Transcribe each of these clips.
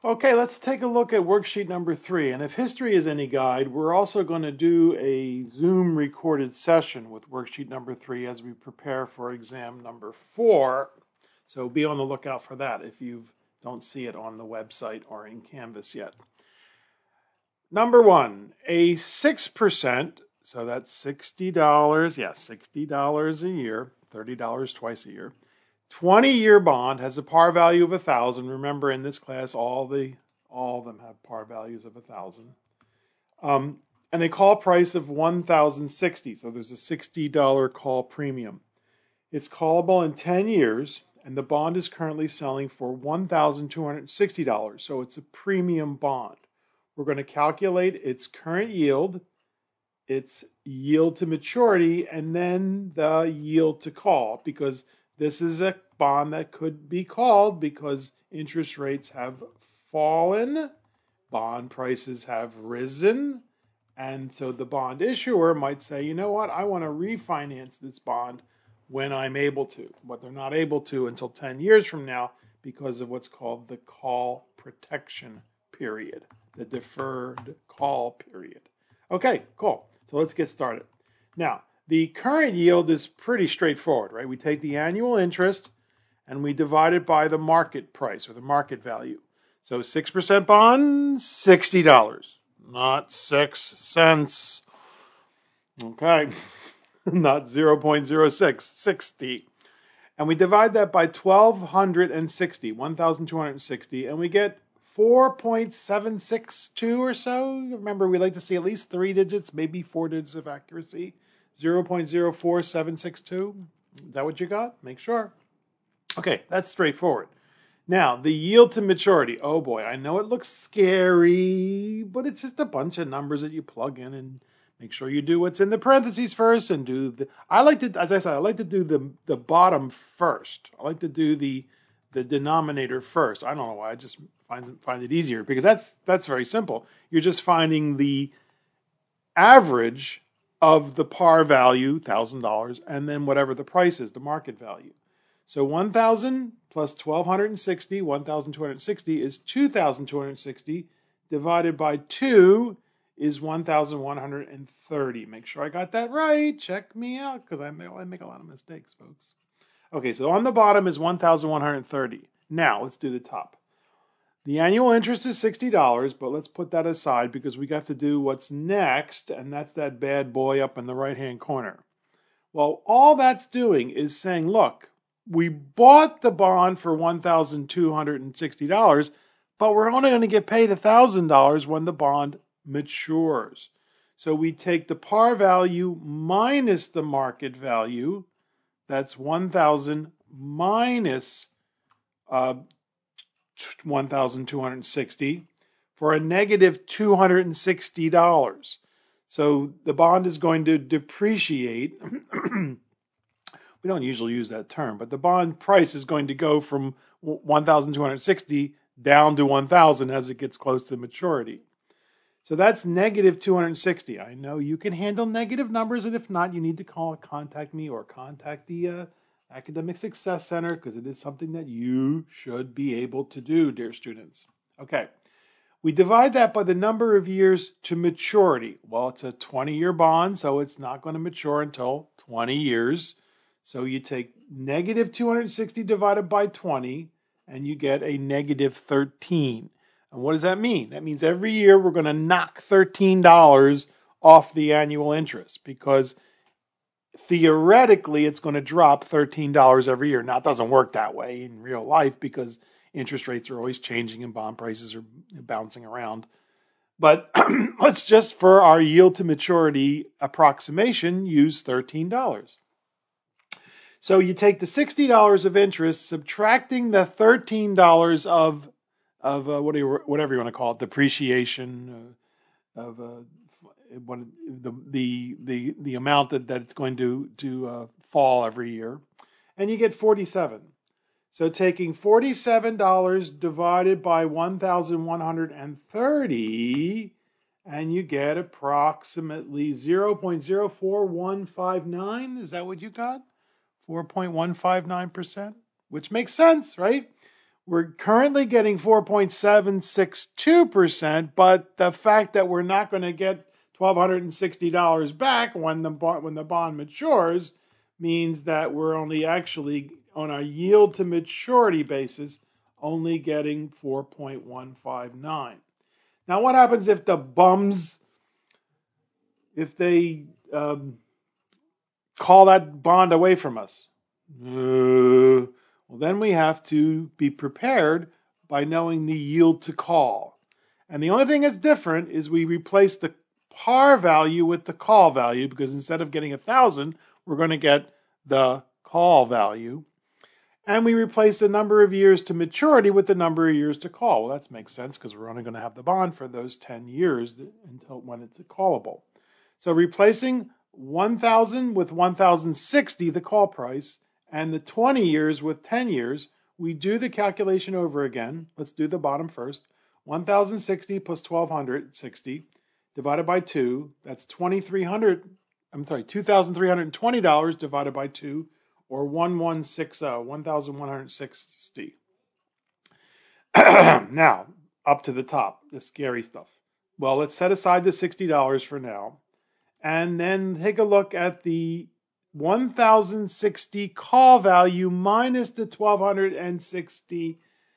Okay, let's take a look at worksheet number 3. And if history is any guide, we're also going to do a Zoom recorded session with worksheet number 3 as we prepare for exam number 4. So be on the lookout for that if you don't see it on the website or in Canvas yet. Number 1, a 6%, so that's $60, $60 a year, $30 twice a year. 20-year bond has a par value of 1,000. Remember, in this class, all of them have par values of 1,000. And a call price of $1,060. So there's a $60 call premium. It's callable in 10 years, and the bond is currently selling for $1,260. So it's a premium bond. We're going to calculate its current yield, its yield to maturity, and then the yield to call, because this is a bond that could be called because interest rates have fallen, bond prices have risen, and so the bond issuer might say, you know what, I want to refinance this bond when I'm able to, but they're not able to until 10 years from now because of what's called the call protection period, the deferred call period. Okay, cool. So let's get started. Now, the current yield is pretty straightforward, right? We take the annual interest and we divide it by the market price or the market value. So 6% bond, $60, not 6 cents. Okay, not 0.06, 60. And we divide that by 1,260, and we get 4.762 or so. Remember, we like to see at least 3 digits, maybe 4 digits of accuracy. 0.04762. Is that what you got? Make sure. Okay, that's straightforward. Now, the yield to maturity. Oh boy, I know it looks scary, but it's just a bunch of numbers that you plug in and make sure you do what's in the parentheses first and do the... I like to do the bottom first. I like to do the denominator first. I don't know why. I just find it easier because that's very simple. You're just finding the average of the par value, $1,000, and then whatever the price is, the market value. So 1,000 plus 1,260, 1,260 is 2,260 divided by 2 is 1,130. Make sure I got that right. Check me out because I make a lot of mistakes, folks. Okay, so on the bottom is 1,130. Now let's do the top. The annual interest is $60, but let's put that aside because we got to do what's next, and that's that bad boy up in the right-hand corner. Well, all that's doing is saying, look, we bought the bond for $1,260, but we're only going to get paid $1,000 when the bond matures. So we take the par value minus the market value. That's 1,000 minus 1,260 for a negative $260. So the bond is going to depreciate. We don't usually use that term, but the bond price is going to go from 1,260 down to 1,000 as it gets close to maturity. So that's negative 260. I know you can handle negative numbers, and if not, you need to contact me or contact the Academic Success Center because it is something that you should be able to do, dear students. Okay, we divide that by the number of years to maturity. Well, it's a 20-year bond, so it's not going to mature until 20 years. So you take negative 260 divided by 20, and you get a negative 13. And what does that mean? That means every year we're going to knock $13 off the annual interest because theoretically it's going to drop $13 every year. Now, it doesn't work that way in real life because interest rates are always changing and bond prices are bouncing around. But let's just, for our yield to maturity approximation, use $13. So you take the $60 of interest, subtracting the $13 of whatever you want to call it, depreciation of the amount that it's going to fall every year, and you get 47. So taking $47 divided by 1,130, and you get approximately 0.04159. Is that what you got? 4.159%, which makes sense, right? We're currently getting 4.762%, but the fact that we're not going to get $1,260 back when the bond matures means that we're only actually, on a yield to maturity basis, only getting 4.159. Now, what happens if the bums, if they call that bond away from us? Well, then we have to be prepared by knowing the yield to call. And the only thing that's different is we replace the par value with the call value, because instead of getting 1,000, we're going to get the call value. And we replace the number of years to maturity with the number of years to call. Well, that makes sense because we're only going to have the bond for those 10 years until when it's callable. So replacing 1,000 with 1,060, the call price, and the 20 years with 10 years, we do the calculation over again. Let's do the bottom first. 1,060 plus 1,260 divided by 2, that's $2,320 divided by 2, or 1,160. Now, up to the top, the scary stuff. Well, let's set aside the $60 for now, and then take a look at the 1,060 call value minus the 1,260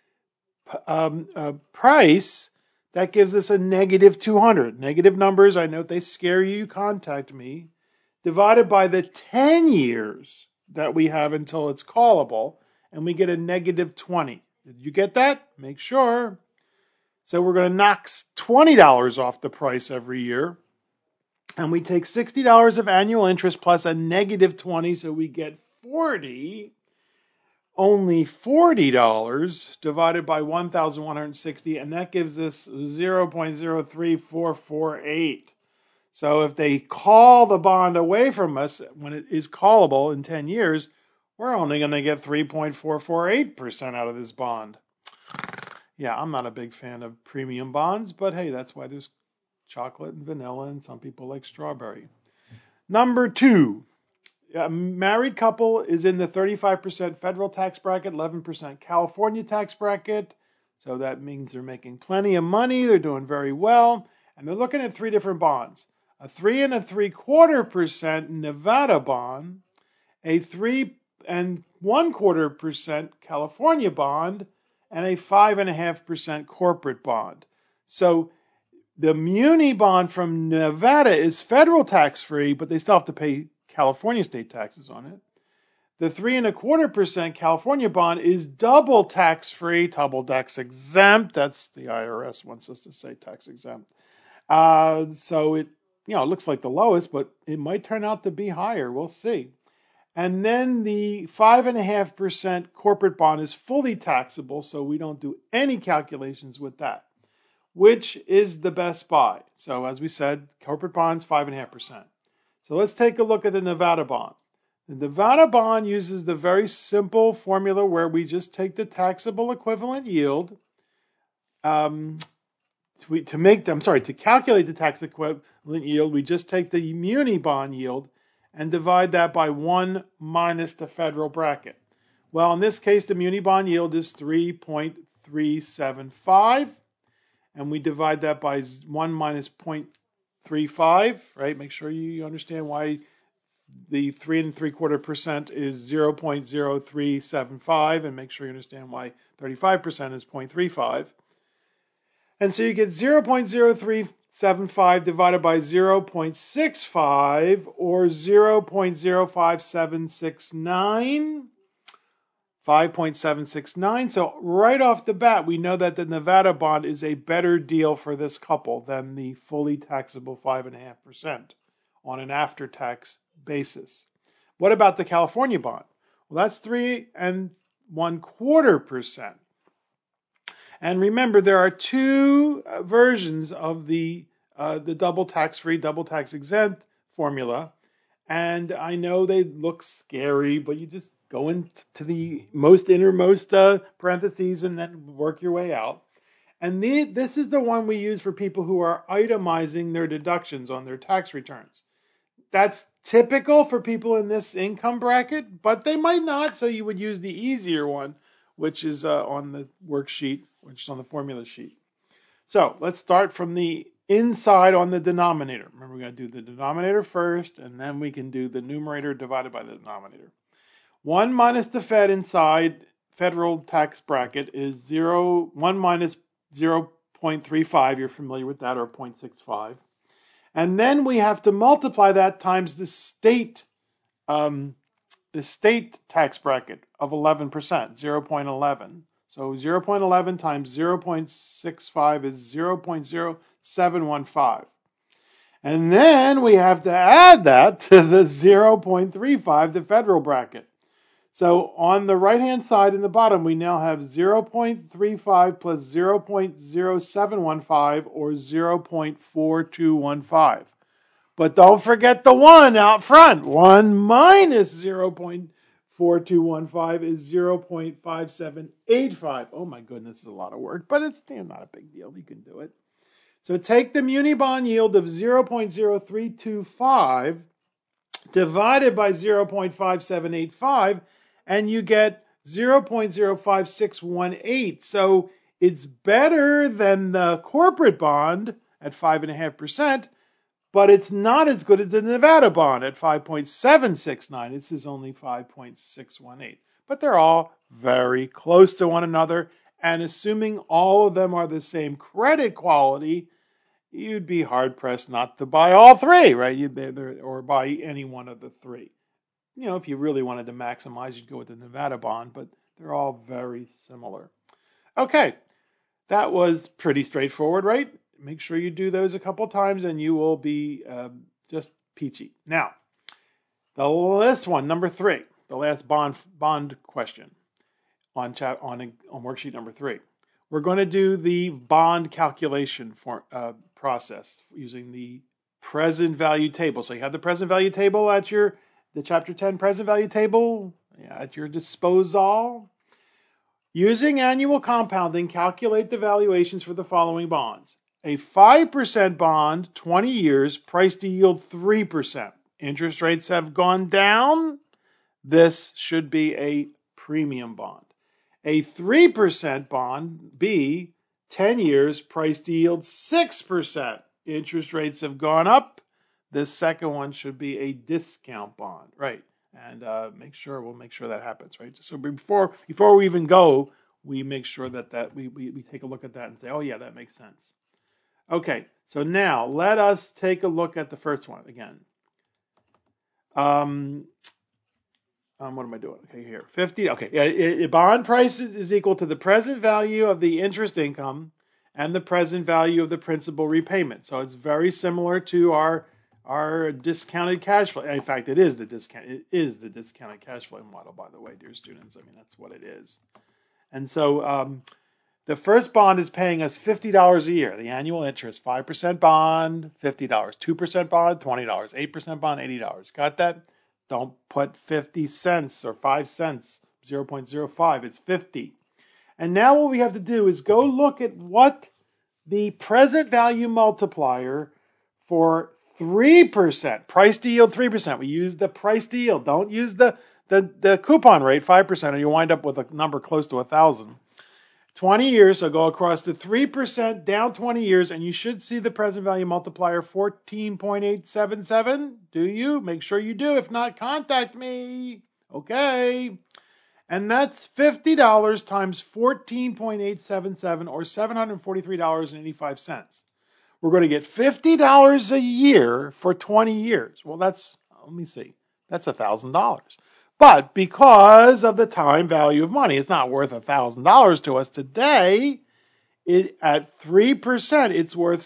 price. That gives us a negative 200. Negative numbers, I know if they scare you, contact me. Divided by the 10 years that we have until it's callable, and we get a negative 20. Did you get that? Make sure. So we're going to knock $20 off the price every year. And we take $60 of annual interest plus a negative 20, so we get 40. Only $40 divided by 1,160, and that gives us 0.03448. So if they call the bond away from us when it is callable in 10 years, we're only going to get 3.448% out of this bond. Yeah, I'm not a big fan of premium bonds, but hey, that's why there's chocolate and vanilla, and some people like strawberry. Number 2, a married couple is in the 35% federal tax bracket, 11% California tax bracket. So that means they're making plenty of money, they're doing very well, and they're looking at 3 different bonds. A 3.75% Nevada bond, a 3.25% California bond, and a 5.5% corporate bond. So the muni bond from Nevada is federal tax-free, but they still have to pay California state taxes on it. The 3.25% California bond is double tax-free, double tax exempt. That's the IRS wants us to say tax exempt. So it looks like the lowest, but it might turn out to be higher. We'll see. And then the 5.5% corporate bond is fully taxable, so we don't do any calculations with that. Which is the best buy? So as we said, corporate bonds, 5.5%. So let's take a look at the Nevada bond. The Nevada bond uses the very simple formula where we just take the taxable equivalent yield to calculate the tax equivalent yield. We just take the muni bond yield and divide that by 1 minus the federal bracket. Well, in this case, the muni bond yield is 3.375. And we divide that by 1 minus 0.35, right? Make sure you understand why the 3.75% is 0.0375, and make sure you understand why 35% is 0.35. And so you get 0.0375 divided by 0.65, or 0.05769. 5.769. So right off the bat, we know that the Nevada bond is a better deal for this couple than the fully taxable 5.5% on an after-tax basis. What about the California bond? Well, that's 3.25%. And remember, there are 2 versions of the double tax-free, double tax exempt formula. And I know they look scary, but you just go into the most innermost parentheses and then work your way out. And this is the one we use for people who are itemizing their deductions on their tax returns. That's typical for people in this income bracket, but they might not, so you would use the easier one, which is on the worksheet, which is on the formula sheet. So let's start from the inside on the denominator. Remember, we're going to do the denominator first, and then we can do the numerator divided by the denominator. 1 minus the Fed inside federal tax bracket is 1 minus 0.35. You're familiar with that, or 0.65. And then we have to multiply that times the state tax bracket of 11%, 0.11. So 0.11 times 0.65 is 0.0715. And then we have to add that to the 0.35, the federal bracket. So on the right-hand side in the bottom, we now have 0.35 plus 0.0715 or 0.4215. But don't forget the 1 out front. 1 minus 0.4215 is 0.5785. Oh my goodness, it's a lot of work, but it's not a big deal. You can do it. So take the muni bond yield of 0.0325 divided by 0.5785, and you get 0.05618. So it's better than the corporate bond at 5.5%, but it's not as good as the Nevada bond at 5.769. This is only 5.618. But they're all very close to one another, and assuming all of them are the same credit quality, you'd be hard-pressed not to buy all three, right? Or buy any one of the three. If you really wanted to maximize, you'd go with the Nevada bond, but they're all very similar. Okay, that was pretty straightforward, right? Make sure you do those a couple times and you will be just peachy. Now, the last one, number 3, the last bond question on worksheet number 3. We're going to do the bond calculation process using the present value table. So you have the present value table at the Chapter 10 present value table at your disposal. Using annual compounding, calculate the valuations for the following bonds. A 5% bond, 20 years, priced to yield 3%. Interest rates have gone down. This should be a premium bond. A 3% bond, B, 10 years, priced to yield 6%. Interest rates have gone up. This second one should be a discount bond, right? And we'll make sure that happens, right? So before we even go, we make sure that we take a look at that and say, oh yeah, that makes sense. Okay, so now let us take a look at the first one again. What am I doing? Okay, here, 50. Okay, bond price is equal to the present value of the interest income and the present value of the principal repayment. So it's very similar to our discounted cash flow. In fact, it is the discounted cash flow model, by the way, dear students. I mean, that's what it is. And so the first bond is paying us $50 a year. The annual interest, 5% bond, $50. 2% bond, $20. 8% bond, $80. Got that? Don't put 50 cents or 5 cents, 0.05. It's 50. And now what we have to do is go look at what the present value multiplier for 3%, price to yield 3%. We use the price to yield. Don't use the coupon rate, 5%, or you wind up with a number close to 1,000. 20 years, so go across to 3% down 20 years, and you should see the present value multiplier 14.877. Do you? Make sure you do. If not, contact me. Okay. And that's $50 times 14.877 or $743.85. We're going to get $50 a year for 20 years. Well, that's $1,000. But because of the time value of money, it's not worth $1,000 to us today. At 3%, it's worth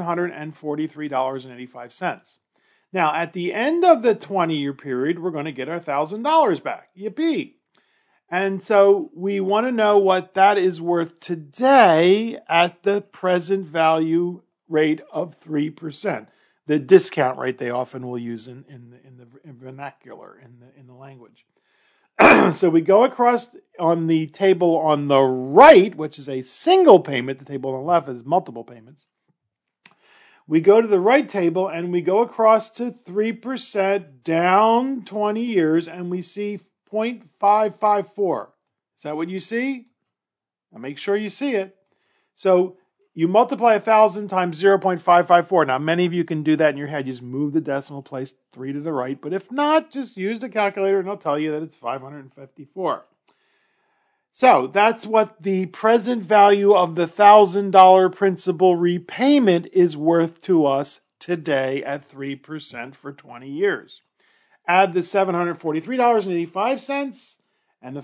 $743.85. Now, at the end of the 20-year period, we're going to get our $1,000 back. Yippee! And so we want to know what that is worth today at the present value rate of 3%. The discount rate they often will use in the vernacular, in the language. So we go across on the table on the right, which is a single payment. The table on the left is multiple payments. We go to the right table and we go across to 3% down 20 years and we see 0.554. Is that what you see? Now make sure you see it. So you multiply 1,000 times 0.554. Now, many of you can do that in your head. You just move the decimal place 3 to the right. But if not, just use the calculator and it'll tell you that it's 554. So that's what the present value of the $1,000 principal repayment is worth to us today at 3% for 20 years. Add the $743.85 and the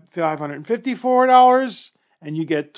$554, and you get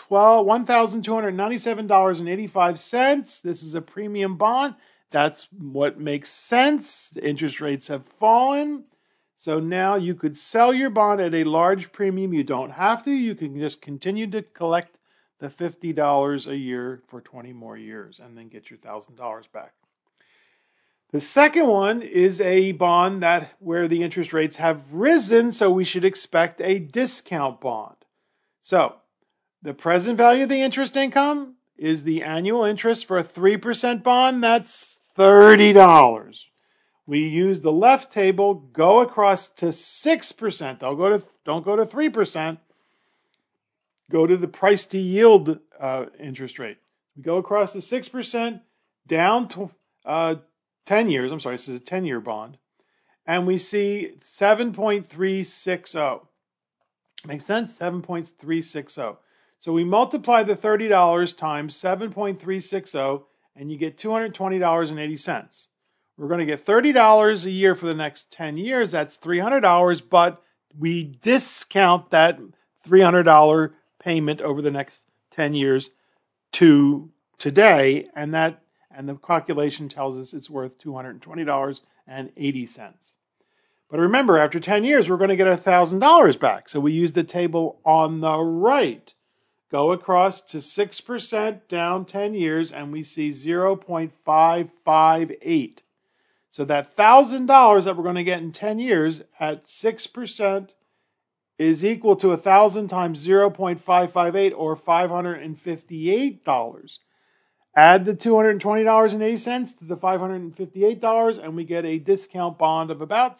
$1,297.85. This is a premium bond. That's what makes sense. The interest rates have fallen. So now you could sell your bond at a large premium. You don't have to. You can just continue to collect the $50 a year for 20 more years and then get your $1,000 back. The second one is a bond where the interest rates have risen, so we should expect a discount bond. So the present value of the interest income is the annual interest for a 3% bond. That's $30. We use the left table, go across to 6%. Don't go to 3%. Go to the price to yield interest rate. We go across to 6% down to 10 years. I'm sorry, this is a 10-year bond. And we see 7.360. Makes sense? 7.360. So we multiply the $30 times 7.360, and you get $220.80. We're going to get $30 a year for the next 10 years. That's $300, but we discount that $300 payment over the next 10 years to today, and the calculation tells us it's worth $220.80. But remember, after 10 years, we're going to get $1,000 back. So we use the table on the right. Go across to 6% down 10 years, and we see 0.558. So that $1,000 that we're going to get in 10 years at 6% is equal to 1,000 times 0.558, or $558. Add the $220.80 to the $558, and we get a discount bond of about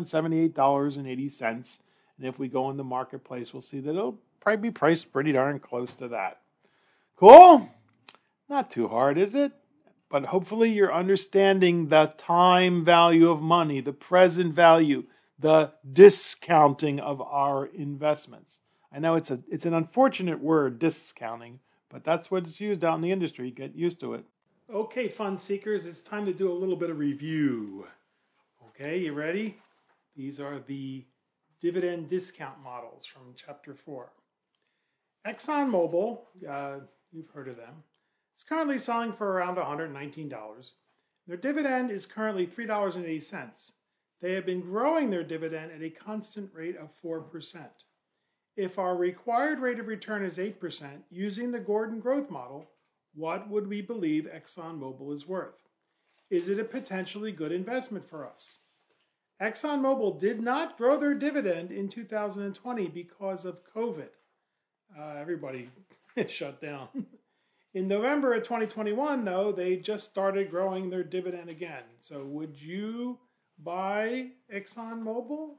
$778.80. And if we go in the marketplace, we'll see that it'll probably be priced pretty darn close to that. Cool? Not too hard, is it? But hopefully you're understanding the time value of money, the present value, the discounting of our investments. I know it's an unfortunate word, discounting, but that's what it's used out in the industry. Get used to it. Okay, fund seekers, it's time to do a little bit of review. Okay, you ready? These are the dividend discount models from Chapter 4. ExxonMobil, you've heard of them, is currently selling for around $119. Their dividend is currently $3.80. They have been growing their dividend at a constant rate of 4%. If our required rate of return is 8%, using the Gordon growth model, what would we believe ExxonMobil is worth? Is it a potentially good investment for us? ExxonMobil did not grow their dividend in 2020 because of COVID. Everybody shut down. In November of 2021, though, they just started growing their dividend again. So would you buy ExxonMobil?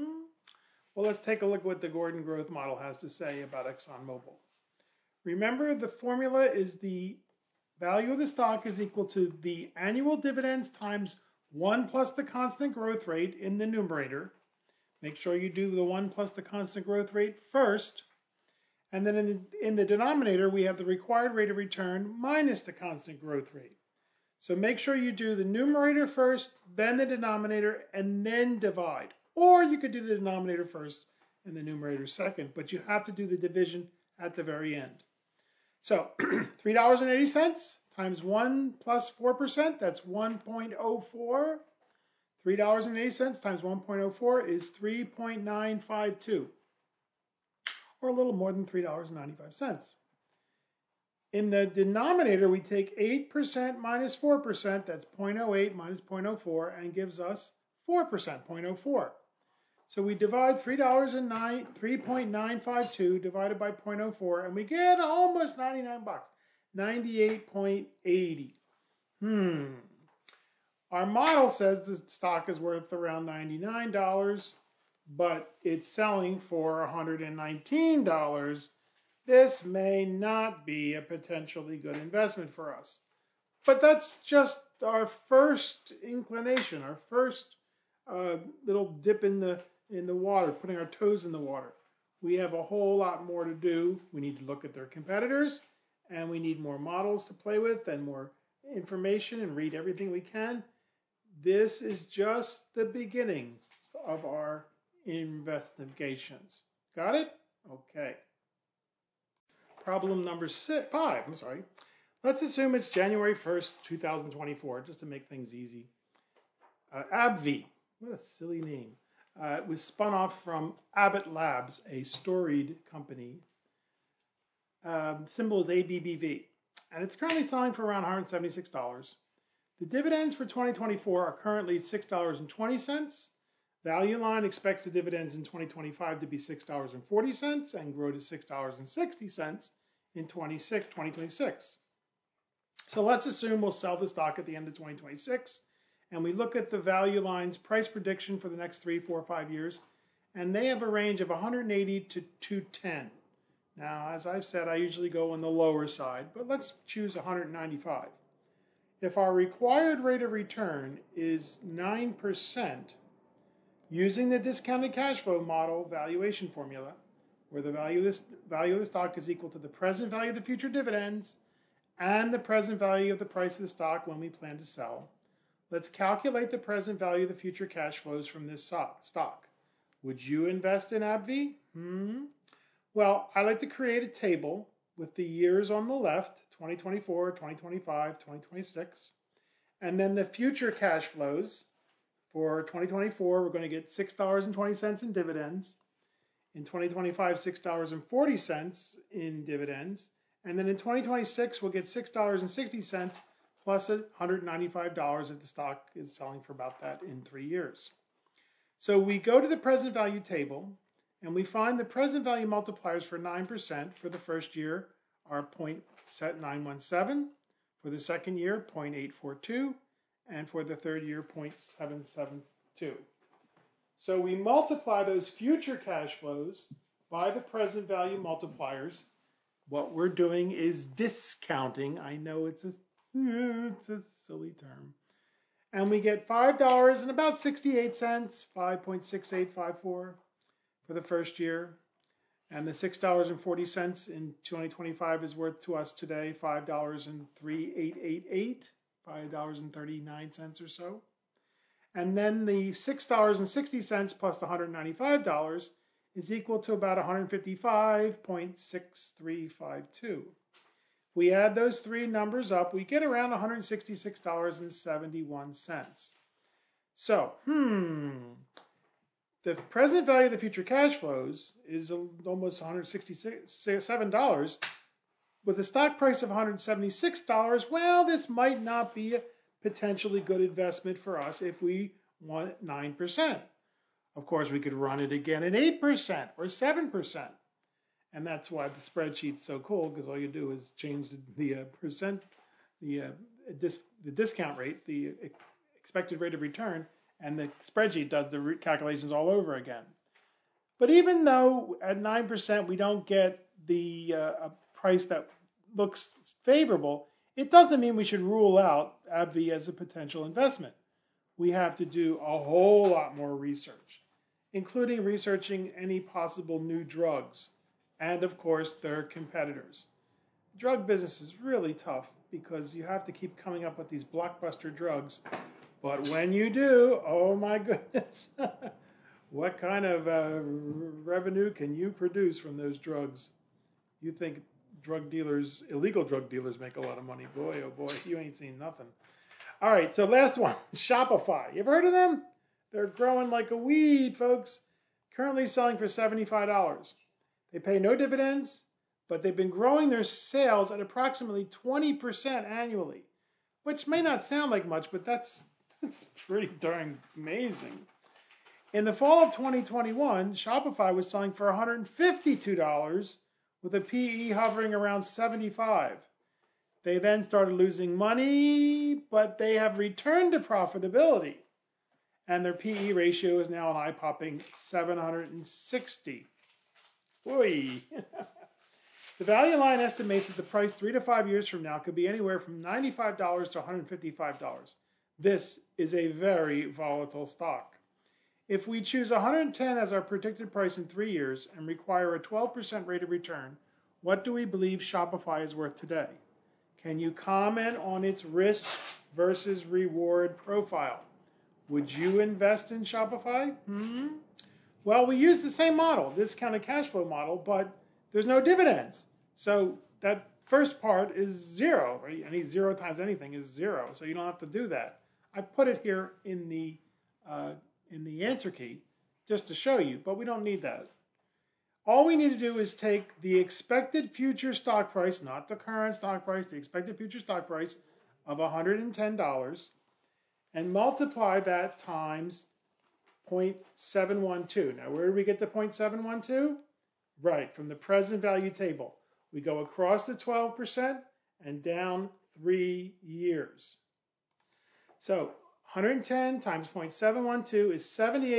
Well, let's take a look at what the Gordon growth model has to say about ExxonMobil. Remember, the formula is the value of the stock is equal to the annual dividends times 1 plus the constant growth rate in the numerator. Make sure you do the 1 plus the constant growth rate first. And then in the denominator, we have the required rate of return minus the constant growth rate. So make sure you do the numerator first, then the denominator, and then divide. Or you could do the denominator first and the numerator second, but you have to do the division at the very end. So $3.80 times 1 plus 4%, that's 1.04. $3.80 times 1.04 is 3.952. Or a little more than $3.95. In the denominator, we take 8% minus 4%, that's 0.08 minus 0.04, and gives us 4%, 0.04. So we divide $3.952 divided by 0.04, and we get almost $99, 98.80. Our model says the stock is worth around $99. but it's selling for $119, this may not be a potentially good investment for us. But that's just our first inclination, our first little dip in the water, putting our toes in the water. We have a whole lot more to do. We need to look at their competitors, and we need more models to play with and more information and read everything we can. This is just the beginning of our investigations. Got it? Okay. Problem number 5, Let's assume it's January 1st, 2024, just to make things easy. AbbVie, what a silly name. It was spun off from Abbott Labs, a storied company. Symbol is ABBV. And it's currently selling for around $176. The dividends for 2024 are currently $6.20. Value Line expects the dividends in 2025 to be $6.40 and grow to $6.60 in 2026. So let's assume we'll sell the stock at the end of 2026, and we look at the Value Line's price prediction for the next 3, 4, 5 years, and they have a range of 180 to 210. Now, as I've said, I usually go on the lower side, but let's choose 195. If our required rate of return is 9%, using the discounted cash flow model valuation formula, where the value of the stock is equal to the present value of the future dividends and the present value of the price of the stock when we plan to sell, let's calculate the present value of the future cash flows from this stock. Would you invest in AbbVie? Well, I like to create a table with the years on the left, 2024, 2025, 2026, and then the future cash flows. For 2024, we're going to get $6.20 in dividends. In 2025, $6.40 in dividends. And then in 2026, we'll get $6.60 plus $195 if the stock is selling for about that in 3 years. So we go to the present value table, and we find the present value multipliers for 9% for the first year are 0.917, for the second year, 0.842, and for the third year, 0.772. So we multiply those future cash flows by the present value multipliers. What we're doing is discounting. I know it's a silly term. And we get $5 and about 68 cents, 5.6854 for the first year. And the $6.40 in 2025 is worth to us today $5.3888, $5.39 or so. And then the $6.60 plus the $195 is equal to about $155.6352. We add those three numbers up, we get around $166.71. So, the present value of the future cash flows is almost $167. With a stock price of $176, well, this might not be a potentially good investment for us if we want 9%. Of course, we could run it again at 8% or 7%. And that's why the spreadsheet's so cool, because all you do is change the discount rate, the expected rate of return, and the spreadsheet does the calculations all over again. But even though at 9% we don't get the price that looks favorable, it doesn't mean we should rule out AbbVie as a potential investment. We have to do a whole lot more research, including researching any possible new drugs and, of course, their competitors. The drug business is really tough because you have to keep coming up with these blockbuster drugs. But when you do, oh my goodness, what kind of revenue can you produce from those drugs? You think illegal drug dealers make a lot of money. Boy, oh boy, you ain't seen nothing. All right, so last one, Shopify. You ever heard of them? They're growing like a weed, folks. Currently selling for $75. They pay no dividends, but they've been growing their sales at approximately 20% annually, which may not sound like much, but that's pretty darn amazing. In the fall of 2021, Shopify was selling for $152 with a PE hovering around 75. They then started losing money, but they have returned to profitability. And their PE ratio is now an eye-popping 760. Oy. The value line estimates that the price 3 to 5 years from now could be anywhere from $95 to $155. This is a very volatile stock. If we choose 110 as our predicted price in 3 years and require a 12% rate of return, what do we believe Shopify is worth today? Can you comment on its risk versus reward profile? Would you invest in Shopify? Well, we use the same model, discounted cash flow model, but there's no dividends. So that first part is zero, right? Any 0 times anything is 0, so you don't have to do that. I put it here in the answer key just to show you, but we don't need that. All we need to do is take the expected future stock price, not the current stock price, the expected future stock price of $110, and multiply that times 0.712. Now, where do we get the 0.712? Right, from the present value table. We go across the 12% and down 3 years. So 110 times 0.712 is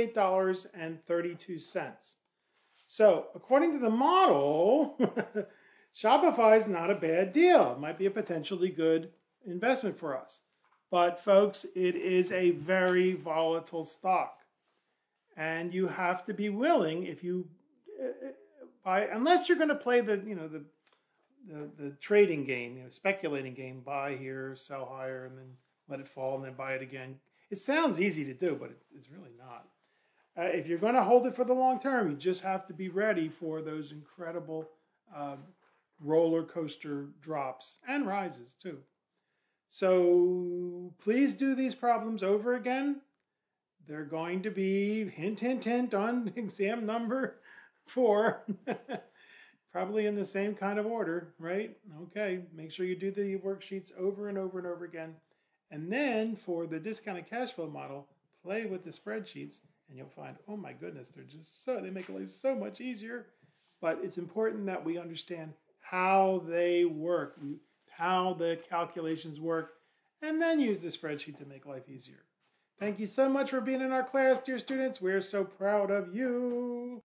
$78.32. So according to the model, Shopify is not a bad deal. It might be a potentially good investment for us. But folks, it is a very volatile stock. And you have to be willing, if you unless you're going to play the trading game, speculating game, buy here, sell higher, and then let it fall, and then buy it again. It sounds easy to do, but it's really not. If you're going to hold it for the long term, you just have to be ready for those incredible roller coaster drops and rises too. So please do these problems over again. They're going to be, hint, hint, hint, on exam number 4. Probably in the same kind of order, right? Okay, make sure you do the worksheets over and over and over again. And then for the discounted cash flow model, play with the spreadsheets and you'll find, oh my goodness, they make life so much easier. But it's important that we understand how they work, how the calculations work, and then use the spreadsheet to make life easier. Thank you so much for being in our class, dear students. We're so proud of you.